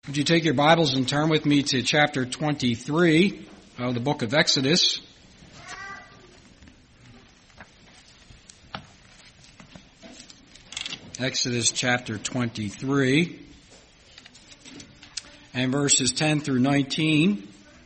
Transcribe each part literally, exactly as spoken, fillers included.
Would you take your Bibles and turn with me to chapter twenty-three of the book of Exodus? Exodus chapter twenty-three and verses ten through nineteen.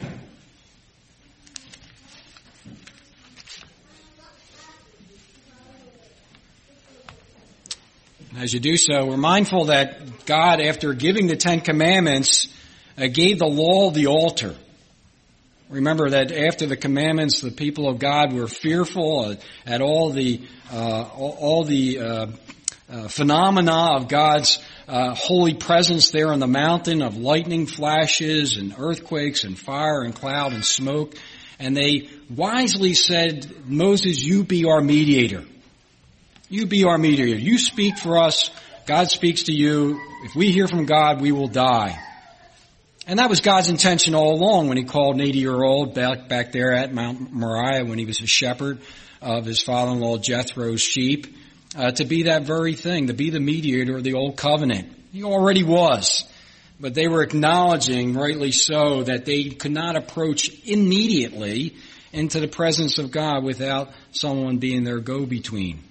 As you do so, we're mindful that God, after giving the Ten Commandments, uh, gave the law of the altar. Remember that after the commandments, the people of God were fearful at all the uh, all, all the uh, uh, phenomena of God's uh, holy presence there on the mountain, of lightning flashes and earthquakes and fire and cloud and smoke. And they wisely said, "Moses, you be our mediator. You be our mediator. You speak for us. God speaks to you. If we hear from God, we will die." And that was God's intention all along when he called an eighty-year-old back, back there at Mount Moriah when he was a shepherd of his father-in-law Jethro's sheep, uh, to be that very thing, to be the mediator of the old covenant. He already was. But they were acknowledging, rightly so, that they could not approach immediately into the presence of God without someone being their go-between.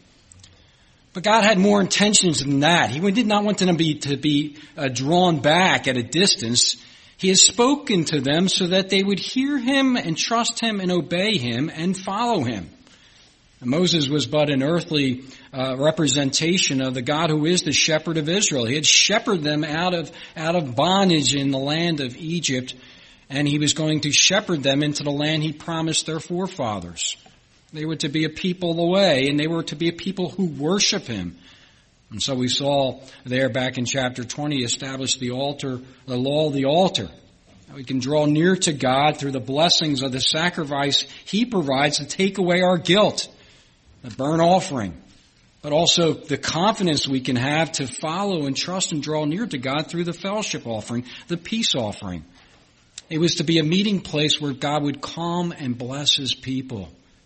But God had more intentions than that. He did not want them to be, to be uh, drawn back at a distance. He has spoken to them so that they would hear him and trust him and obey him and follow him. And Moses was but an earthly uh, representation of the God who is the shepherd of Israel. He had shepherded them out of, out of bondage in the land of Egypt, and he was going to shepherd them into the land he promised their forefathers. They were to be a people of the way, and they were to be a people who worship him. And so we saw there back in chapter twenty, establish the altar, the law of the altar. We can draw near to God through the blessings of the sacrifice he provides to take away our guilt, the burnt offering, but also the confidence we can have to follow and trust and draw near to God through the fellowship offering, the peace offering. It was to be a meeting place where God would come and bless his people.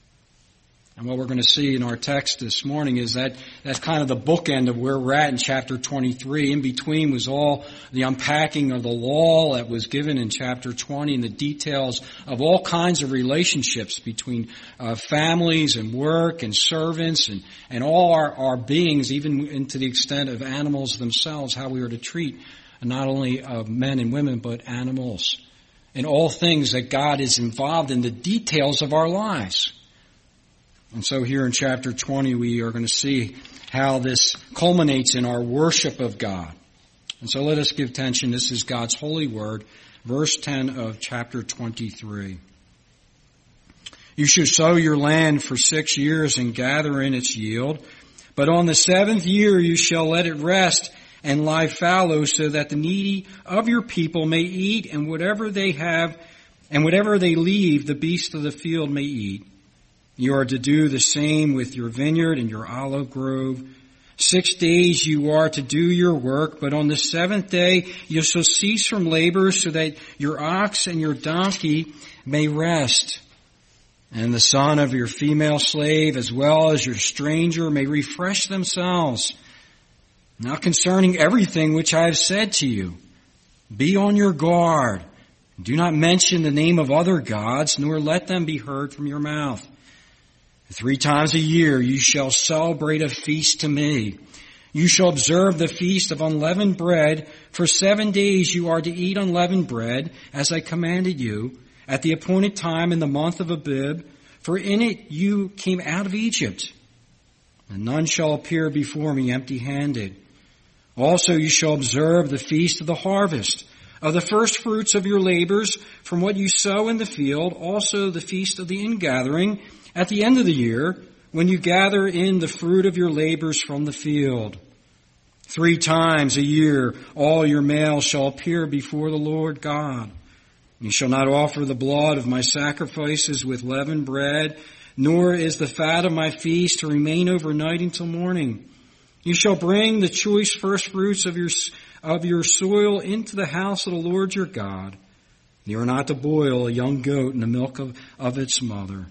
And what we're going to see in our text this morning is that that's kind of the bookend of where we're at in chapter twenty-three. In between was all the unpacking of the law that was given in chapter twenty and the details of all kinds of relationships between uh, families and work and servants and, and all our, our beings, even into the extent of animals themselves, how we are to treat not only uh, men and women but animals. In all things that God is involved in the details of our lives. And so here in chapter twenty, we are going to see how this culminates in our worship of God. And so let us give attention. This is God's holy word, verse ten of chapter twenty-three. You shall sow your land for six years and gather in its yield. But on the seventh year you shall let it rest and lie fallow, so that the needy of your people may eat, and whatever they have, and whatever they leave, the beasts of the field may eat. You are to do the same with your vineyard and your olive grove. Six days you are to do your work, but on the seventh day you shall cease from labor, so that your ox and your donkey may rest. And the son of your female slave, as well as your stranger, may refresh themselves. Now concerning everything which I have said to you, be on your guard. Do not mention the name of other gods, nor let them be heard from your mouth. Three times a year you shall celebrate a feast to me. You shall observe the feast of unleavened bread. For seven days you are to eat unleavened bread, as I commanded you, at the appointed time in the month of Abib, for in it you came out of Egypt. And none shall appear before me empty-handed. Also you shall observe the feast of the harvest, of the first fruits of your labors, from what you sow in the field, also the feast of the ingathering, at the end of the year, when you gather in the fruit of your labors from the field. Three times a year all your males shall appear before the Lord God. You shall not offer the blood of my sacrifices with leavened bread, nor is the fat of my feast to remain overnight until morning. You shall bring the choice first fruits of your, of your soil into the house of the Lord your God. You are not to boil a young goat in the milk of, of its mother.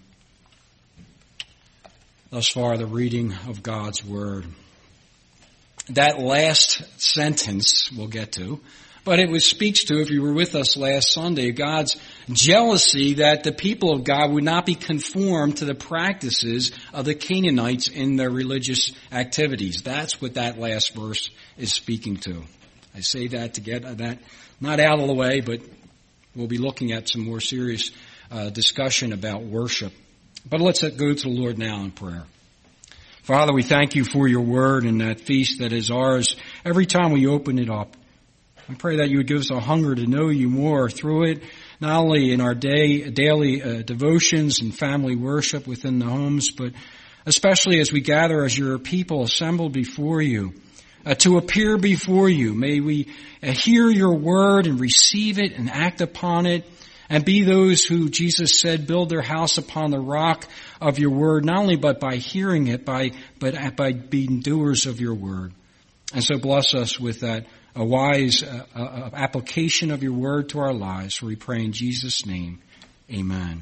Thus far, the reading of God's Word. That last sentence we'll get to But it was, speaks to, if you were with us last Sunday, God's jealousy that the people of God would not be conformed to the practices of the Canaanites in their religious activities. That's what that last verse is speaking to. I say that to get that not out of the way, but we'll be looking at some more serious uh, discussion about worship. But let's go to the Lord now in prayer. Father, we thank you for your word and that feast that is ours every time we open it up. I pray that you would give us a hunger to know you more through it, not only in our day, daily uh, devotions and family worship within the homes, but especially as we gather as your people assembled before you, uh, to appear before you. May we uh, hear your word and receive it and act upon it, and be those who, Jesus said, build their house upon the rock of your word, not only but by hearing it, by but by being doers of your word. And so bless us with that a wise uh, uh, application of your word to our lives. For we pray in Jesus' name. Amen.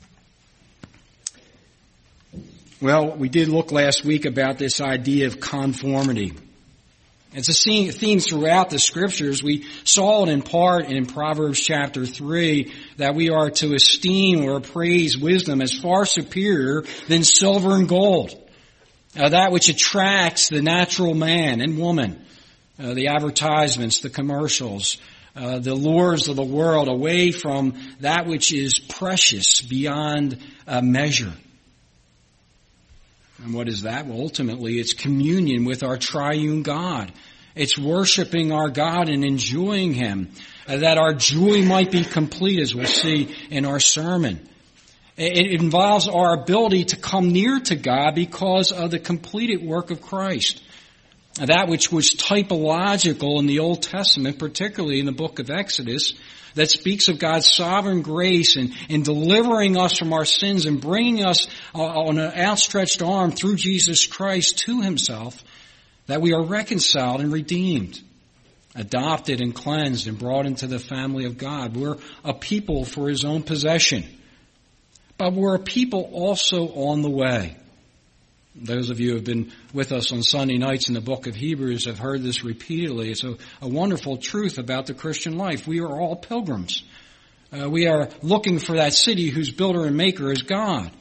Well, we did look last week about this idea of conformity. It's a theme throughout the scriptures. We saw it in part in Proverbs chapter three that we are to esteem or praise wisdom as far superior than silver and gold. Uh, that which attracts the natural man and woman. Uh, the advertisements, the commercials, uh, the lures of the world away from that which is precious beyond uh, measure. And what is that? Well, ultimately, it's communion with our triune God. It's worshiping our God and enjoying Him, uh, that our joy might be complete, as we'll see in our sermon. It involves our ability to come near to God because of the completed work of Christ. That which was typological in the Old Testament, particularly in the book of Exodus, that speaks of God's sovereign grace and in delivering us from our sins and bringing us uh, on an outstretched arm through Jesus Christ to Himself, that we are reconciled and redeemed, adopted and cleansed and brought into the family of God. We're a people for His own possession. But we're a people also on the way. Those of you who have been with us on Sunday nights in the book of Hebrews have heard this repeatedly. It's a, a wonderful truth about the Christian life. We are all pilgrims. Uh, we are looking for that city whose builder and maker is God.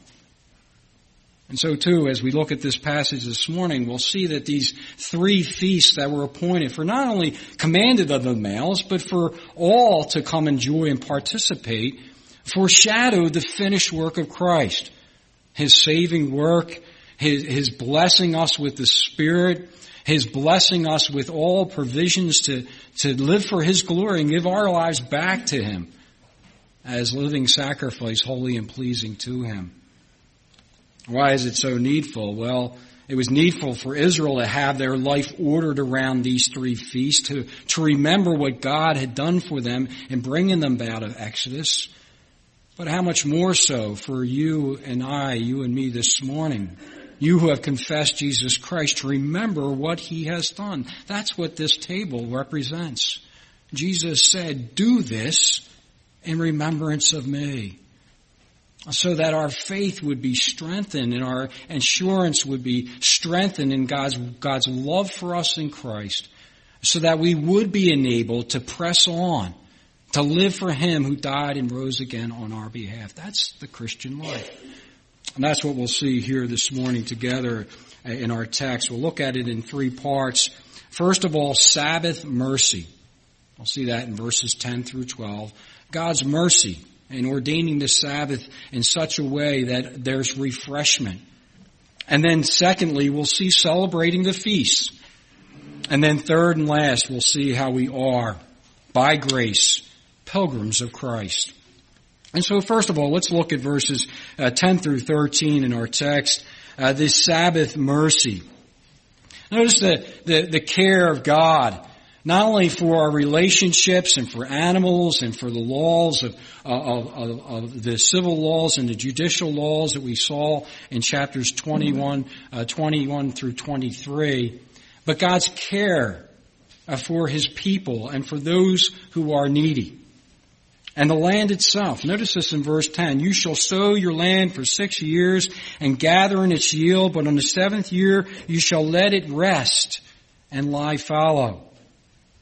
And so too, as we look at this passage this morning, we'll see that these three feasts that were appointed for not only commanded of the males, but for all to come enjoy and participate, foreshadowed the finished work of Christ. His saving work, His, his blessing us with the Spirit, His blessing us with all provisions to, to live for His glory and give our lives back to Him as living sacrifice, holy and pleasing to Him. Why is it so needful? Well, it was needful for Israel to have their life ordered around these three feasts, to, to remember what God had done for them in bringing them out of Exodus. But how much more so for you and I, you and me this morning, you who have confessed Jesus Christ, to remember what He has done. That's what this table represents. Jesus said, do this in remembrance of me. So that our faith would be strengthened and our assurance would be strengthened in God's, God's love for us in Christ. So that we would be enabled to press on, to live for Him who died and rose again on our behalf. That's the Christian life. And that's what we'll see here this morning together in our text. We'll look at it in three parts. First of all, Sabbath mercy. We'll see that in verses ten through twelve. God's mercy in ordaining the Sabbath in such a way that there's refreshment. And then secondly, we'll see celebrating the feast. And then third and last, we'll see how we are, by grace, pilgrims of Christ. And so first of all, let's look at verses uh, ten through thirteen in our text, uh, this Sabbath mercy. Notice the, the, the care of God, not only for our relationships and for animals and for the laws of, of, of, of the civil laws and the judicial laws that we saw in chapters twenty-one, uh, twenty-one through twenty-three, but God's care uh, for His people and for those who are needy. And the land itself. Notice this in verse ten. You shall sow your land for six years and gather in its yield, but on the seventh year you shall let it rest and lie fallow.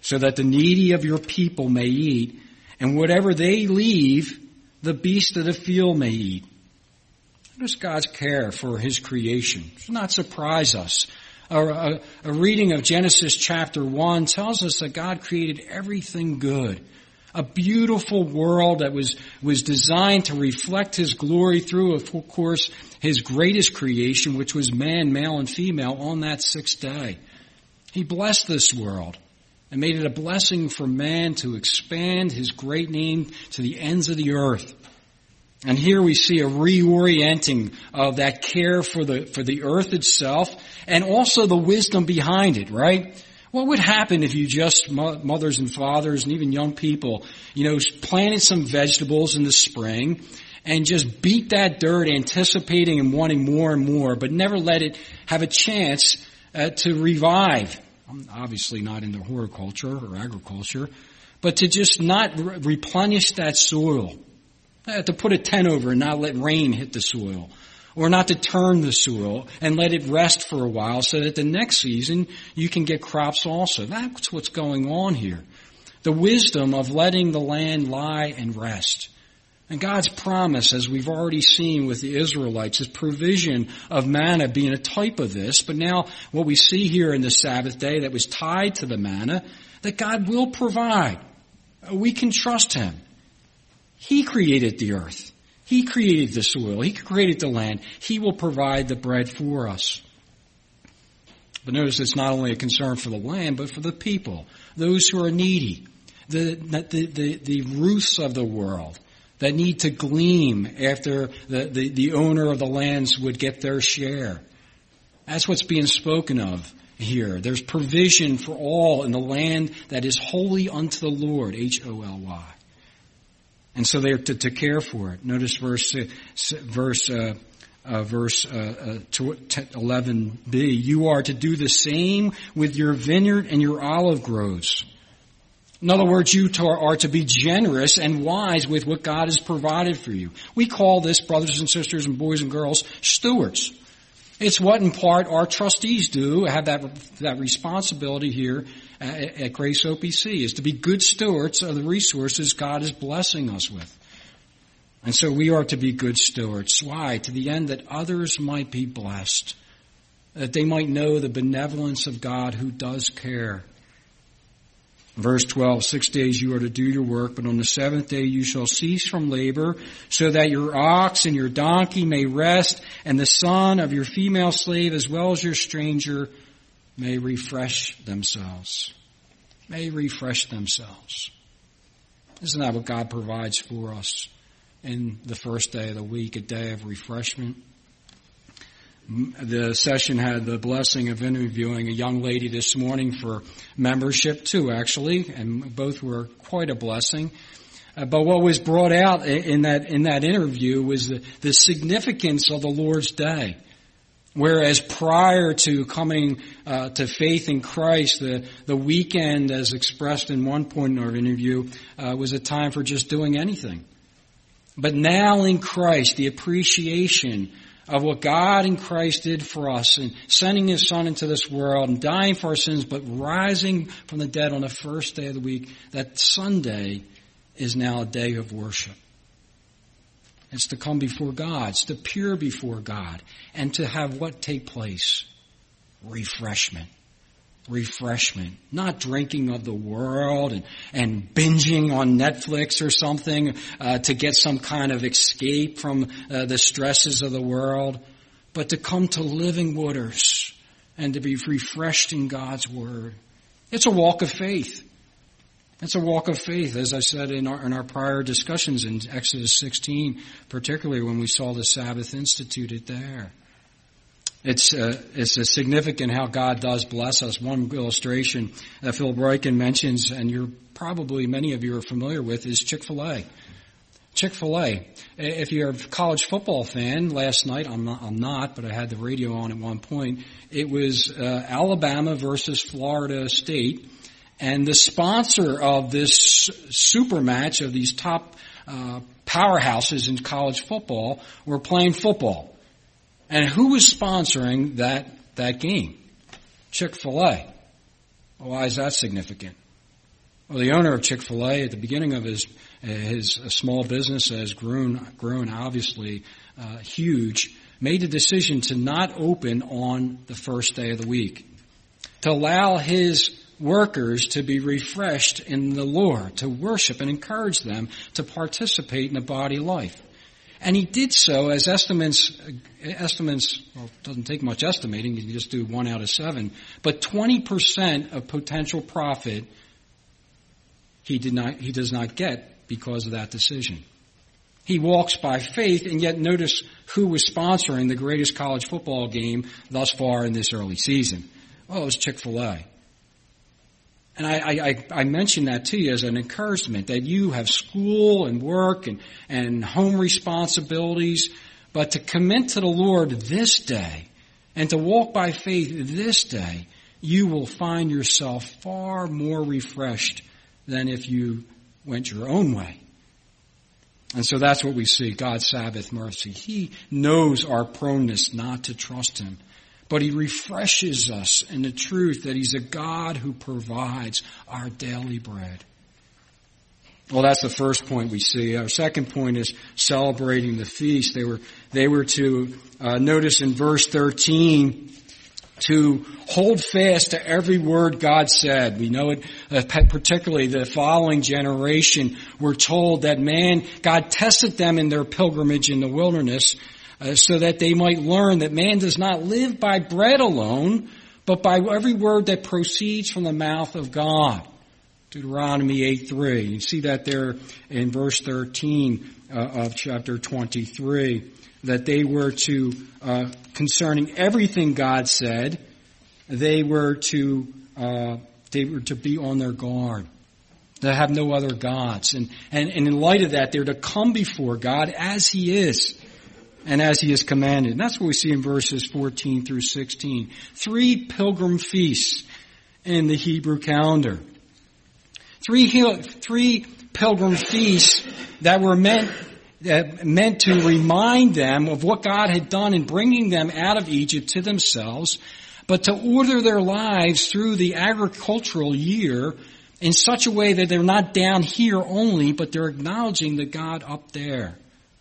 so that the needy of your people may eat, and whatever they leave, the beasts of the field may eat. Notice God's care for his creation. It should not surprise us. A, a, a reading of Genesis chapter one tells us that God created everything good. A beautiful world that was, was designed to reflect his glory through, of course, his greatest creation, which was man, male and female, on that sixth day. He blessed this world and made it a blessing for man to expand his great name to the ends of the earth. And here we see a reorienting of that care for the, for the earth itself and also the wisdom behind it, right? What would happen if you just, mothers and fathers and even young people, you know, planted some vegetables in the spring and just beat that dirt anticipating and wanting more and more, but never let it have a chance uh, to revive? I'm obviously not into horticulture or agriculture, but to just not re- replenish that soil. Uh, to put a tent over and not let rain hit the soil. Or not to turn the soil and let it rest for a while so that the next season you can get crops also. That's what's going on here. The wisdom of letting the land lie and rest. And God's promise, as we've already seen with the Israelites, his provision of manna being a type of this. But now what we see here in the Sabbath day that was tied to the manna, that God will provide. We can trust him. He created the earth. He created the soil. He created the land. He will provide the bread for us. But notice it's not only a concern for the land, but for the people, those who are needy, the, the, the, the Ruths of the world that need to glean after the, the, the owner of the lands would get their share. That's what's being spoken of here. There's provision for all in the land that is holy unto the Lord, H O L Y. And so they're to, to care for it. Notice verse verse uh, uh, verse uh, uh, eleven b. You are to do the same with your vineyard and your olive groves. In other words, you are to be generous and wise with what God has provided for you. We call this, brothers and sisters and boys and girls, stewards. It's what in part our trustees do, have that that responsibility here at, at Grace O P C, is to be good stewards of the resources God is blessing us with. And so we are to be good stewards. Why? To the end that others might be blessed, that they might know the benevolence of God who does care. Verse twelve, six days you are to do your work, but on the seventh day you shall cease from labor, so that your ox and your donkey may rest, and the son of your female slave as well as your stranger may refresh themselves. May refresh themselves. Isn't that what God provides for us in the first day of the week, a day of refreshment? The session had the blessing of interviewing a young lady this morning for membership too, actually, and both were quite a blessing. Uh, but what was brought out in that in that interview was the, the significance of the Lord's Day. Whereas prior to coming uh, to faith in Christ, the, the weekend, as expressed in one point in our interview, uh, was a time for just doing anything. But now in Christ, the appreciation of what God in Christ did for us and sending his son into this world and dying for our sins, but rising from the dead on the first day of the week, that Sunday is now a day of worship. It's to come before God. It's to appear before God and to have what take place? Refreshment. Refreshment. Not drinking of the world and, and binging on Netflix or something uh, to get some kind of escape from uh, the stresses of the world, but to come to living waters and to be refreshed in God's Word. It's a walk of faith. It's a walk of faith, as I said in our, in our prior discussions in Exodus sixteen, particularly when we saw the Sabbath instituted there. It's uh, it's a significant how God does bless us. One illustration that Phil Broykin mentions, and you're probably many of you are familiar with, is Chick-fil-A. Chick-fil-A. If you're a college football fan, last night, I'm not, I'm not, but I had the radio on at one point, it was uh, Alabama versus Florida State. And the sponsor of this super match of these top uh, powerhouses in college football were playing football. And who was sponsoring that that game? Chick-fil-A. Why is that significant? Well, the owner of Chick-fil-A at the beginning of his his small business has grown, grown obviously uh, huge, made a decision to not open on the first day of the week, to allow his workers to be refreshed in the Lord, to worship and encourage them to participate in the body life. And he did so as estimates, estimates, well, it doesn't take much estimating, you can just do one out of seven, but twenty percent of potential profit he did not, he does not get because of that decision. He walks by faith, and yet notice who was sponsoring the greatest college football game thus far in this early season. Well, it was Chick-fil-A. And I, I, I mention that to you as an encouragement that you have school and work and, and home responsibilities, but to commit to the Lord this day and to walk by faith this day, you will find yourself far more refreshed than if you went your own way. And so that's what we see, God's Sabbath mercy. He knows our proneness not to trust Him, but He refreshes us in the truth that He's a God who provides our daily bread. Well, that's the first point we see. Our second point is celebrating the feast. They were, they were to, uh, notice in verse thirteen, to hold fast to every word God said. We know it, uh, particularly the following generation were told that man, God tested them in their pilgrimage in the wilderness uh, so that they might learn that man does not live by bread alone, but by every word that proceeds from the mouth of God. Deuteronomy eight three. You see that there in verse thirteen uh, of chapter twenty-three. That they were to, uh, concerning everything God said, they were to, uh, they were to be on their guard, to have no other gods. And, and, and in light of that, they're to come before God as He is and as He has commanded. And that's what we see in verses fourteen through sixteen. Three pilgrim feasts in the Hebrew calendar. Three, three pilgrim feasts that were meant that meant to remind them of what God had done in bringing them out of Egypt to themselves, but to order their lives through the agricultural year in such a way that they're not down here only, but they're acknowledging the God up there.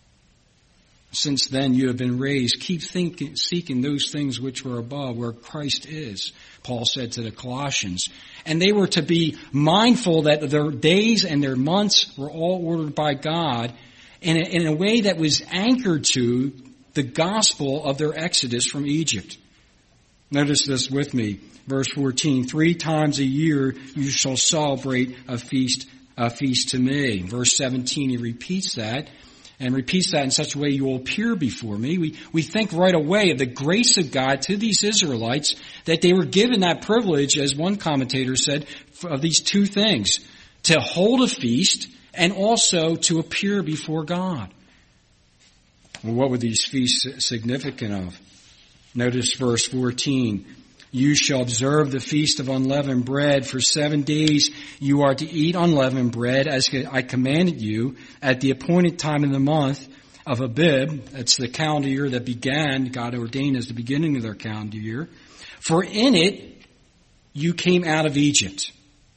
Since then you have been raised, keep thinking, seeking those things which were above, where Christ is, Paul said to the Colossians. And they were to be mindful that their days and their months were all ordered by God, In a, in a way that was anchored to the gospel of their exodus from Egypt. Notice this with me. Verse fourteen, three times a year you shall celebrate a feast, a feast to me. Verse seventeen, he repeats that and repeats that in such a way you will appear before me. We, we think right away of the grace of God to these Israelites that they were given that privilege, as one commentator said, of these two things, to hold a feast and also to appear before God. Well, what were these feasts significant of? Notice verse fourteen. You shall observe the feast of unleavened bread. For seven days you are to eat unleavened bread, as I commanded you, at the appointed time in the month of Abib. That's the calendar year that began, God ordained as the beginning of their calendar year. For in it you came out of Egypt.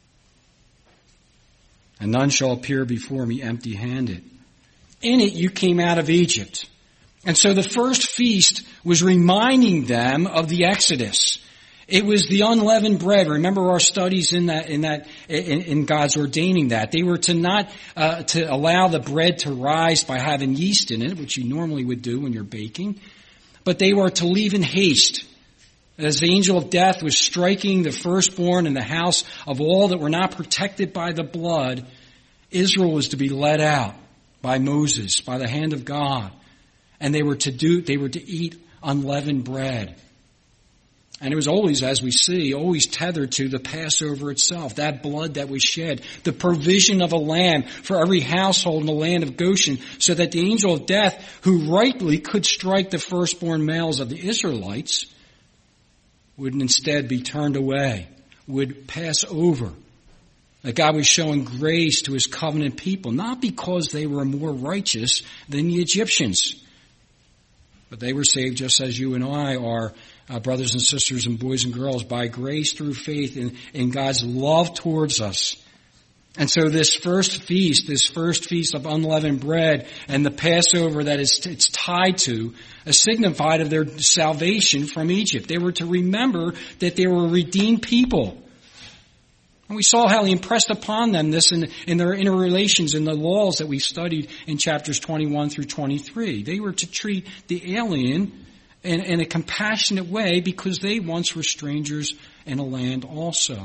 And none shall appear before me empty-handed. In it you came out of Egypt. And so the first feast was reminding them of the Exodus. It was the unleavened bread. Remember our studies in that, in that, in, in God's ordaining that. They were to not, uh, to allow the bread to rise by having yeast in it, which you normally would do when you're baking. But they were to leave in haste. As the angel of death was striking the firstborn in the house of all that were not protected by the blood, Israel was to be led out by Moses, by the hand of God. And they were to do, they were to eat unleavened bread. And it was always, as we see, always tethered to the Passover itself, that blood that was shed, the provision of a lamb for every household in the land of Goshen, so that the angel of death, who rightly could strike the firstborn males of the Israelites, would instead be turned away, would pass over. That God was showing grace to His covenant people, not because they were more righteous than the Egyptians, but they were saved just as you and I are, uh, brothers and sisters and boys and girls, by grace through faith in, in God's love towards us. And so this first feast, this first feast of unleavened bread and the Passover that is, it's tied to, uh, signified of their salvation from Egypt. They were to remember that they were a redeemed people. And we saw how he impressed upon them this in, in their interrelations in the laws that we studied in chapters twenty-one through twenty-three. They were to treat the alien in, in a compassionate way because they once were strangers in a land also.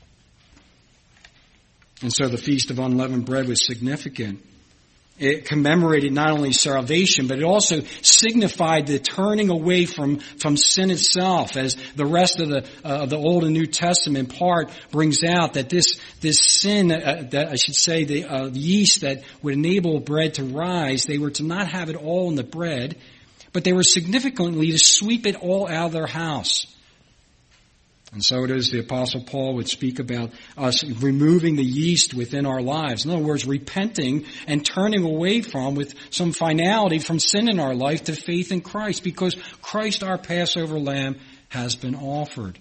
And so the Feast of Unleavened Bread was significant. It commemorated not only salvation, but it also signified the turning away from, from sin itself, as the rest of the uh, the Old and New Testament part brings out that this this sin, uh, that I should say, the, uh, the yeast that would enable bread to rise, they were to not have it all in the bread, but they were significantly to sweep it all out of their house. And so it is the Apostle Paul would speak about us removing the yeast within our lives. In other words, repenting and turning away from, with some finality, from sin in our life to faith in Christ, because Christ, our Passover lamb, has been offered.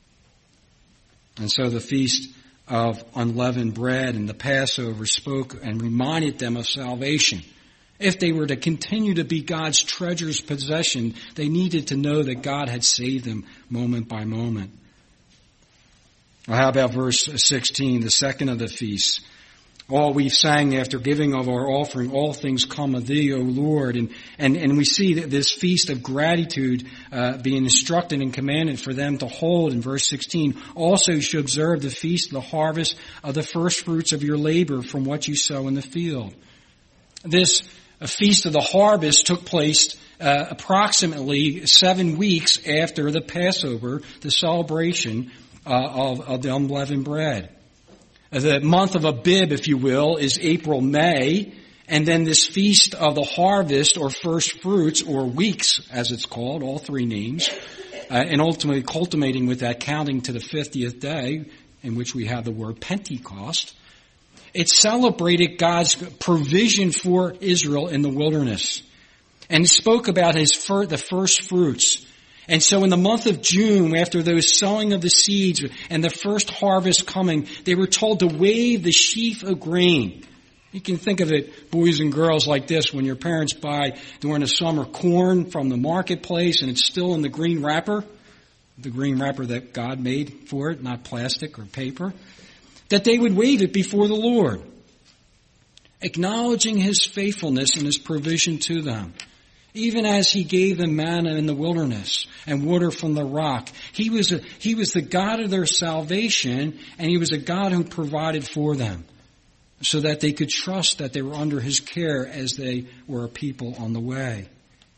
And so the Feast of Unleavened Bread and the Passover spoke and reminded them of salvation. If they were to continue to be God's treasures possession, they needed to know that God had saved them moment by moment. Well, how about verse sixteen, the second of the feasts? All we've sang after giving of our offering, all things come of thee, O Lord. And, and, and we see that this feast of gratitude uh, being instructed and commanded for them to hold in verse sixteen. Also you should observe the feast of the harvest of the first fruits of your labor from what you sow in the field. This uh, feast of the harvest took place uh, approximately seven weeks after the Passover, the celebration Uh, of, of the unleavened bread. The month of Abib, if you will, is April, May, and then this feast of the harvest, or first fruits, or weeks, as it's called, all three names, uh, and ultimately culminating with that counting to the fiftieth day, in which we have the word Pentecost. It celebrated God's provision for Israel in the wilderness, and it spoke about his fir- the first fruits. And so in the month of June, after those sowing of the seeds and the first harvest coming, they were told to wave the sheaf of grain. You can think of it, boys and girls, like this: when your parents buy during the summer corn from the marketplace and it's still in the green wrapper, the green wrapper that God made for it, not plastic or paper, that they would wave it before the Lord, acknowledging his faithfulness and his provision to them. Even as he gave them manna in the wilderness and water from the rock. He was a, he was the God of their salvation, and he was a God who provided for them so that they could trust that they were under his care as they were a people on the way.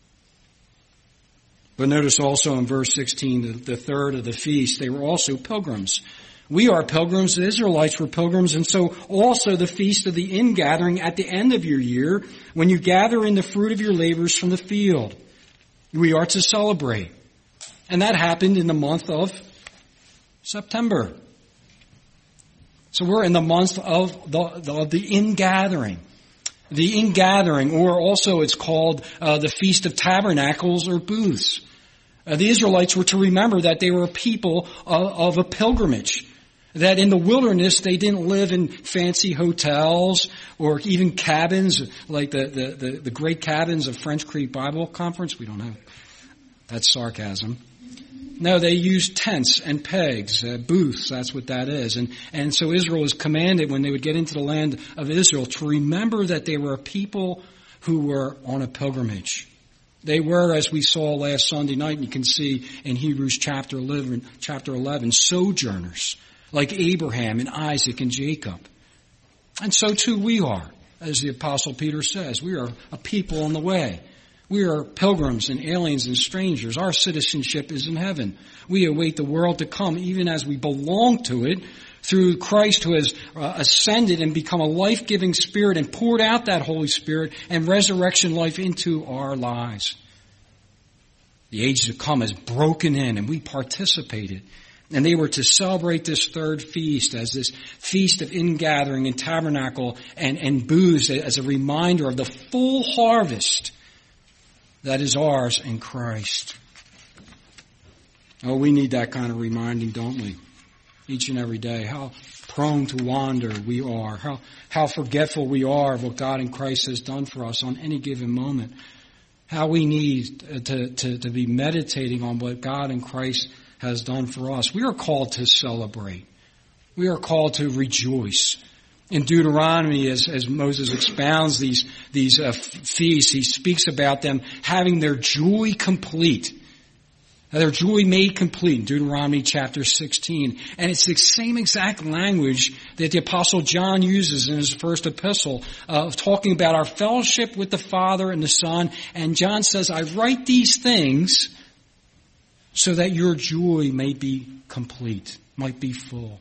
But notice also in verse sixteen, the, the third of the feast, they were also pilgrims. We are pilgrims, the Israelites were pilgrims, and so also the feast of the ingathering at the end of your year, when you gather in the fruit of your labors from the field. We are to celebrate. And that happened in the month of September. So we're in the month of the, the, of the ingathering. The ingathering, or also it's called uh, the Feast of Tabernacles or Booths. Uh, the Israelites were to remember that they were a people of, of a pilgrimage. That in the wilderness, they didn't live in fancy hotels or even cabins, like the, the, the, the great cabins of French Creek Bible Conference. We don't have, that's sarcasm. No, they used tents and pegs, uh, booths, that's what that is. And, and so Israel was commanded, when they would get into the land of Israel, to remember that they were a people who were on a pilgrimage. They were, as we saw last Sunday night, and you can see in Hebrews chapter eleven, chapter eleven, sojourners, like Abraham and Isaac and Jacob. And so too we are, as the Apostle Peter says. We are a people on the way. We are pilgrims and aliens and strangers. Our citizenship is in heaven. We await the world to come, even as we belong to it, through Christ, who has uh, ascended and become a life-giving Spirit and poured out that Holy Spirit and resurrection life into our lives. The age to come has broken in, and we participated. And they were to celebrate this third feast as this feast of ingathering and tabernacle and, and booths as a reminder of the full harvest that is ours in Christ. Oh, we need that kind of reminding, don't we? Each and every day. How prone to wander we are, how, how forgetful we are of what God in Christ has done for us on any given moment, how we need to, to, to be meditating on what God in Christ has done for us. We are called to celebrate. We are called to rejoice. In Deuteronomy, as, as Moses expounds these, these uh, feasts, he speaks about them having their joy complete. Their joy made complete in Deuteronomy chapter sixteen. And it's the same exact language that the Apostle John uses in his first epistle, uh, talking about our fellowship with the Father and the Son. And John says, I write these things so that your joy may be complete, might be full.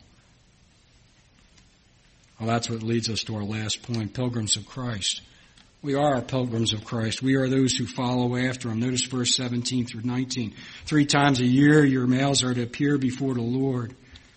Well, that's what leads us to our last point, pilgrims of Christ. We are pilgrims of Christ. We are those who follow after Him. Notice verse seventeen through nineteen. Three times a year your males are to appear before the Lord.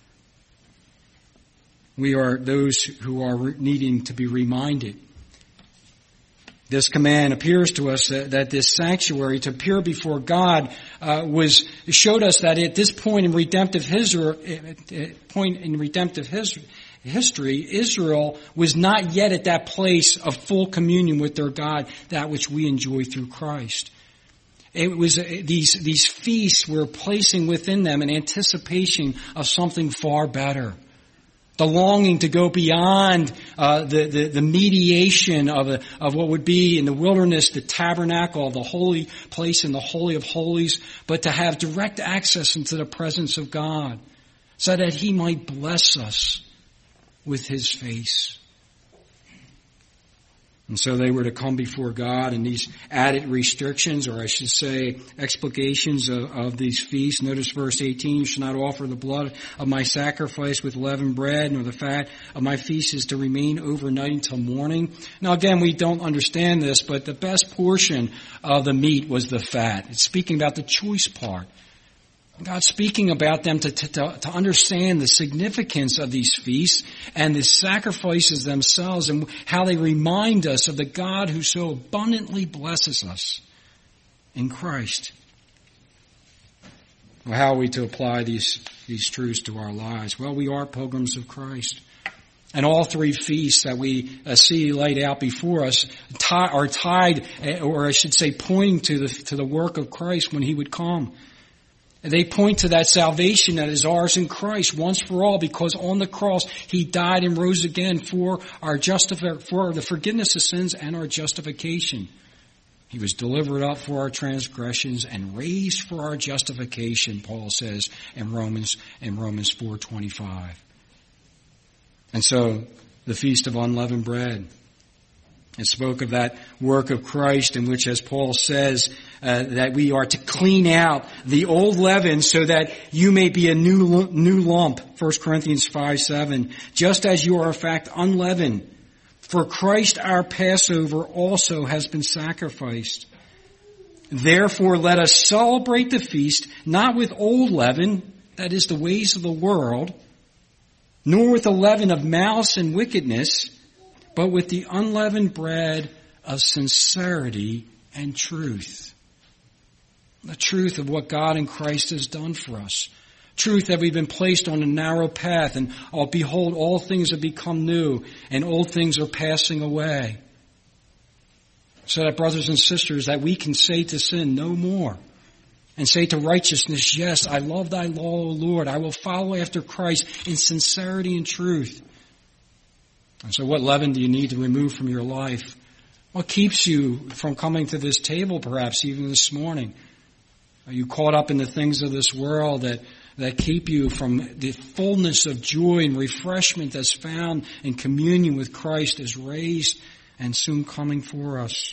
We are those who are needing to be reminded. This command appears to us that, that this sanctuary to appear before God uh, was showed us that at this point in redemptive history, point in redemptive history, history, Israel was not yet at that place of full communion with their God, that which we enjoy through Christ. It was uh, these these feasts were placing within them an anticipation of something far better. The longing to go beyond uh, the, the the mediation of a, of what would be in the wilderness, the tabernacle of the holy place and the Holy of Holies, but to have direct access into the presence of God, so that He might bless us with His face. And so they were to come before God, and these added restrictions, or I should say explications of, of these feasts. Notice verse eighteen, you shall not offer the blood of my sacrifice with leavened bread, nor the fat of my feast is to remain overnight until morning. Now again, we don't understand this, but the best portion of the meat was the fat. It's speaking about the choice part. God's speaking about them to, to, to understand the significance of these feasts and the sacrifices themselves and how they remind us of the God who so abundantly blesses us in Christ. Well, how are we to apply these, these truths to our lives? Well, we are pilgrims of Christ. And all three feasts that we uh, see laid out before us tie, are tied, or I should say pointing to the, to the work of Christ when He would come. They point to that salvation that is ours in Christ once for all, because on the cross He died and rose again for our justifi- for the forgiveness of sins and our justification. He was delivered up for our transgressions and raised for our justification, Paul says in Romans in Romans four twenty-five. And so the Feast of Unleavened Bread. It spoke of that work of Christ in which, as Paul says, uh, that we are to clean out the old leaven so that you may be a new new lump, First Corinthians five seven, just as you are in fact unleavened. For Christ our Passover also has been sacrificed. Therefore let us celebrate the feast not with old leaven, that is the ways of the world, nor with the leaven of malice and wickedness, but with the unleavened bread of sincerity and truth. The truth of what God in Christ has done for us. Truth that we've been placed on a narrow path, and oh, behold, all things have become new, and old things are passing away. So that, brothers and sisters, that we can say to sin, no more. And say to righteousness, yes, I love thy law, O Lord. I will follow after Christ in sincerity and truth. And so what leaven do you need to remove from your life? What keeps you from coming to this table, perhaps even this morning? Are you caught up in the things of this world that, that keep you from the fullness of joy and refreshment that's found in communion with Christ as raised and soon coming for us?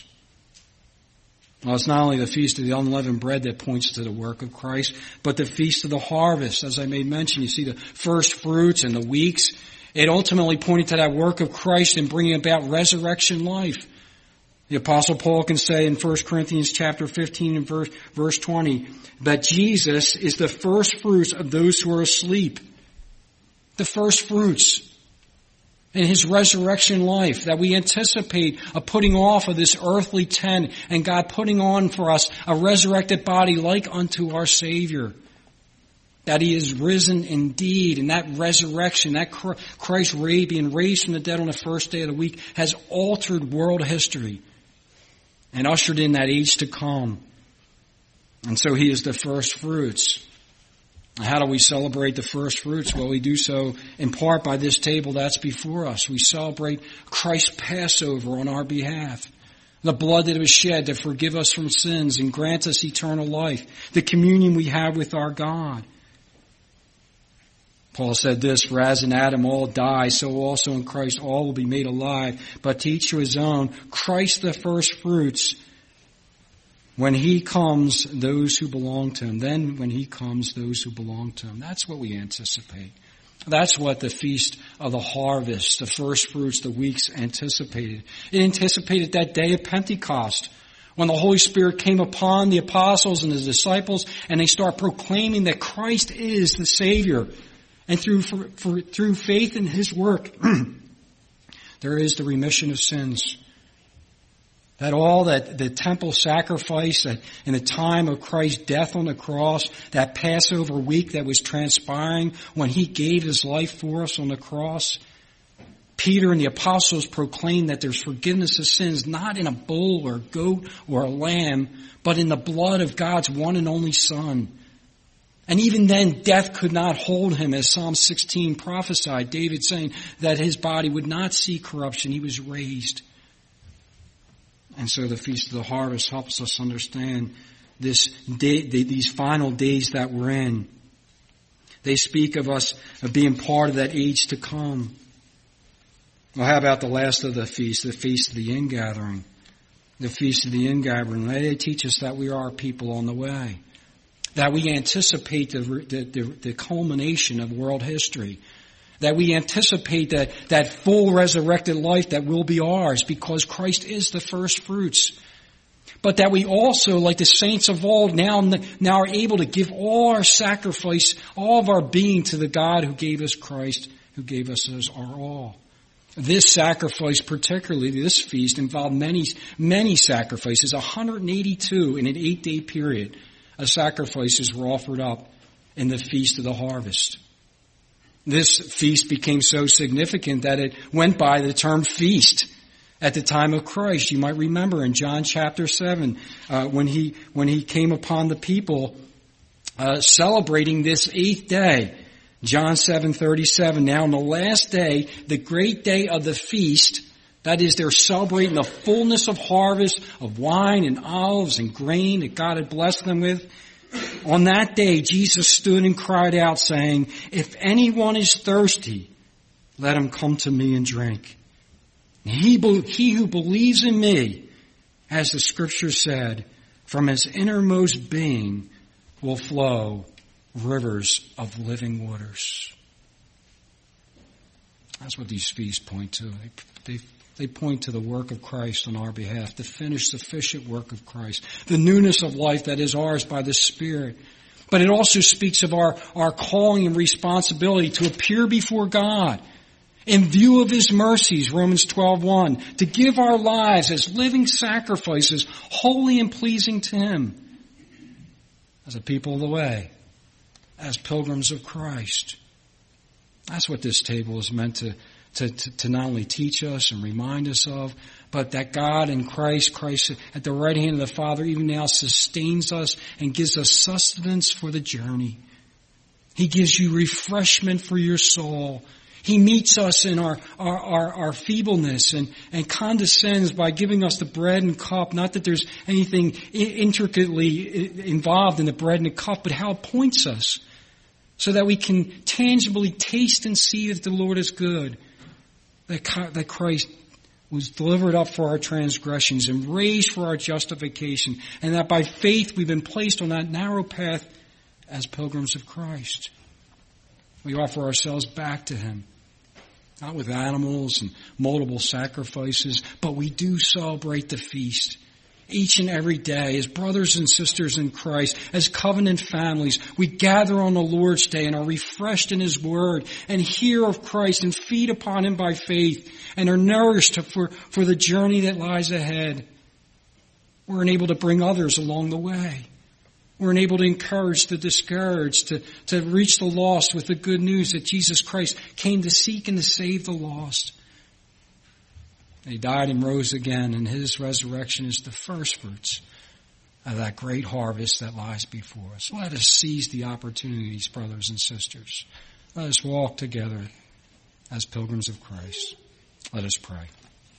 Well, it's not only the Feast of the Unleavened Bread that points to the work of Christ, but the Feast of the Harvest. As I made mention, you see the first fruits and the weeks. It ultimately pointed to that work of Christ in bringing about resurrection life. The Apostle Paul can say in First Corinthians chapter fifteen and verse, verse twenty, that Jesus is the first fruits of those who are asleep. The first fruits in His resurrection life, that we anticipate a putting off of this earthly tent and God putting on for us a resurrected body like unto our Savior. that he is risen indeed, and that resurrection, that Christ being raised from the dead on the first day of the week has altered world history and ushered in that age to come. And so he is the first fruits. How do we celebrate the first fruits? Well, we do so in part by this table that's before us. We celebrate Christ's Passover on our behalf. The blood that was shed to forgive us from sins and grant us eternal life. The communion we have with our God. Paul said this, for as in Adam all die, so also in Christ all will be made alive, but to each to his own. Christ the first fruits. When he comes, those who belong to him. Then when he comes, those who belong to him. That's what we anticipate. That's what the Feast of the Harvest, the first fruits, the weeks anticipated. It anticipated that day of Pentecost, when the Holy Spirit came upon the apostles and the disciples, and they start proclaiming that Christ is the Savior. And through for, for, through faith in his work, there is the remission of sins. That all that the temple sacrifice, that in the time of Christ's death on the cross, that Passover week that was transpiring when he gave his life for us on the cross, Peter and the apostles proclaimed that there's forgiveness of sins not in a bull or a goat or a lamb, but in the blood of God's one and only Son. And even then, death could not hold him, as Psalm sixteen prophesied, David saying that his body would not see corruption. He was raised. And so the Feast of the Harvest helps us understand this day, these final days that we're in. They speak of us of being part of that age to come. Well, how about the last of the feast, the Feast of the Ingathering? The Feast of the Ingathering. They teach us that we are people on the way. That we anticipate the, the, the, the culmination of world history. That we anticipate that, that full resurrected life that will be ours because Christ is the first fruits. But that we also, like the saints of old, now, now are able to give all our sacrifice, all of our being to the God who gave us Christ, who gave us our all. This sacrifice, particularly this feast, involved many, many sacrifices, one hundred eighty-two in an eight-day period of sacrifices were offered up in the Feast of the Harvest. This feast became so significant that it went by the term feast at the time of Christ. You might remember in John chapter seven, uh, when he when he came upon the people uh, celebrating this eighth day. John seven thirty-seven. Now on the last day, the great day of the feast, that is, they're celebrating the fullness of harvest of wine and olives and grain that God had blessed them with. On that day, Jesus stood and cried out, saying, if anyone is thirsty, let him come to me and drink. He, he who believes in me, as the scripture said, from his innermost being will flow rivers of living waters. That's what these feasts point to. They, they They point to the work of Christ on our behalf, the finished, sufficient work of Christ, the newness of life that is ours by the Spirit. But it also speaks of our, our calling and responsibility to appear before God in view of his mercies, Romans twelve one, to give our lives as living sacrifices, holy and pleasing to him, as a people of the way, as pilgrims of Christ. That's what this table is meant to To, to, to not only teach us and remind us of, but that God in Christ, Christ at the right hand of the Father even now sustains us and gives us sustenance for the journey. He gives you refreshment for your soul. He meets us in our, our, our, our feebleness and, and condescends by giving us the bread and cup. Not that there's anything intricately involved in the bread and the cup, but how it points us so that we can tangibly taste and see that the Lord is good. That Christ was delivered up for our transgressions and raised for our justification, and that by faith we've been placed on that narrow path as pilgrims of Christ. We offer ourselves back to him, not with animals and multiple sacrifices, but we do celebrate the feast. Each and every day, as brothers and sisters in Christ, as covenant families, we gather on the Lord's Day and are refreshed in his word and hear of Christ and feed upon him by faith and are nourished for, for the journey that lies ahead. We're enabled to bring others along the way. We're enabled to encourage the discouraged, to, to reach the lost with the good news that Jesus Christ came to seek and to save the lost. He died and rose again, and his resurrection is the first fruits of that great harvest that lies before us. Let us seize the opportunities, brothers and sisters. Let us walk together as pilgrims of Christ. Let us pray.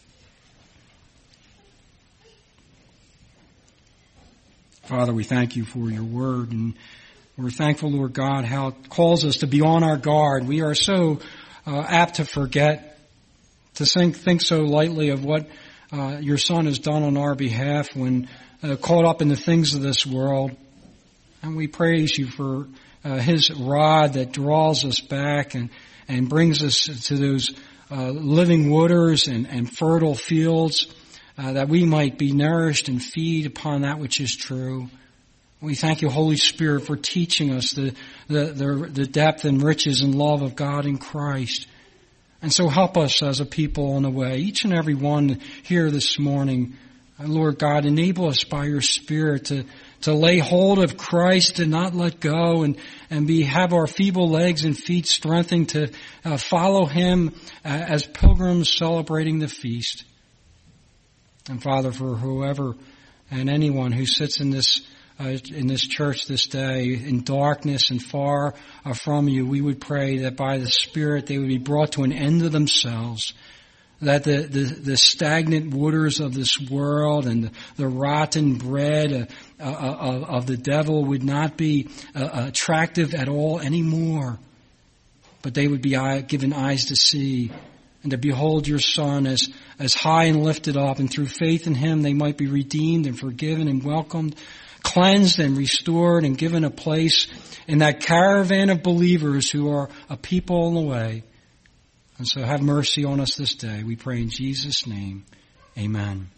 Father, we thank you for your word, and we're thankful, Lord God, how it calls us to be on our guard. We are so uh, apt to forget, to think, think so lightly of what uh, your Son has done on our behalf when uh, caught up in the things of this world. And we praise you for uh, his rod that draws us back and, and brings us to those uh, living waters and, and fertile fields, Uh, that we might be nourished and feed upon that which is true. We thank you, Holy Spirit, for teaching us the, the, the, the depth and riches and love of God in Christ. And so help us as a people on the way, each and every one here this morning. Uh, Lord God, enable us by your Spirit to, to lay hold of Christ, to not let go, and, and be, have our feeble legs and feet strengthened to uh, follow him uh, as pilgrims celebrating the feast. And Father, for whoever and anyone who sits in this uh, in this church this day in darkness and far uh, from you, we would pray that by the Spirit they would be brought to an end of themselves, that the, the, the stagnant waters of this world and the, the rotten bread uh, uh, of the devil would not be uh, attractive at all anymore, but they would be given eyes to see and to behold your Son as, as high and lifted up, and through faith in him they might be redeemed and forgiven and welcomed, cleansed and restored, and given a place in that caravan of believers who are a people on the way. And so have mercy on us this day. We pray in Jesus' name. Amen.